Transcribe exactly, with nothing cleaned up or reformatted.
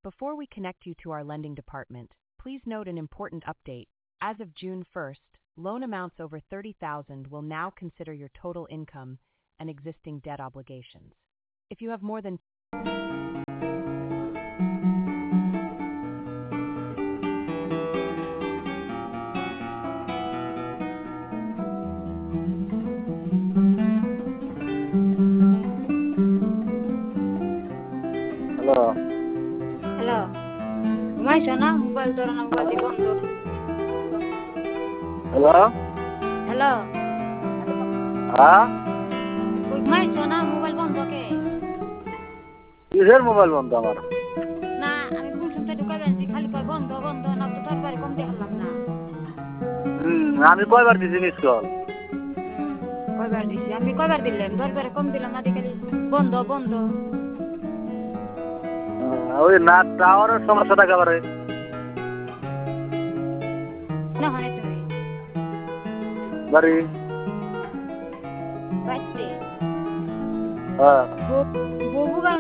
Before we connect you to our lending department, please note an important update. As of June first, loan amounts over thirty thousand will now consider your total income and existing debt obligations. If you have more than hello hello ঘুমাইছো না? Mobile ধরো না, mobile দিয়ে বন্ধ। Hello hello হ্যাঁ ঘুমাইছো না? Mobile বন্ধ কে? কিসের মোবাইল বন্ধ আমার? না আমি কোন শুনতে ঢুকাই যাচ্ছি, খালি কয় বন্ধ বন্ধ, না তো তোর বাড়ি কম দেখলাম না। হুম আমি কয়বার দিছি মিস কল? কয়বার দিছি? আমি কয়বার দিলাম? দরবারে কম দিলাম না, দেখে বন্ধ বন্ধ। ওই না টাওয়ারের সমস্যাটা একেবারে। না হয় তুমি বাড়ি বাইতে হ্যাঁ বউ বউ